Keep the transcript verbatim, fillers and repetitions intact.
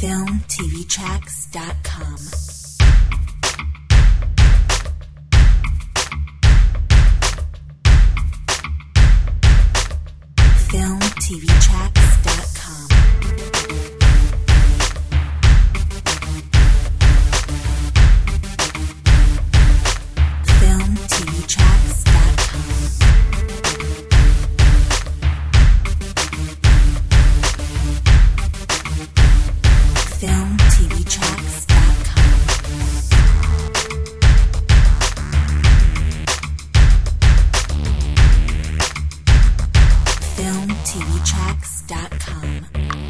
film t v tracks dot com. film t v tracks dot com. film t v tracks dot com. film t v tracks dot com. film t v tracks dot com.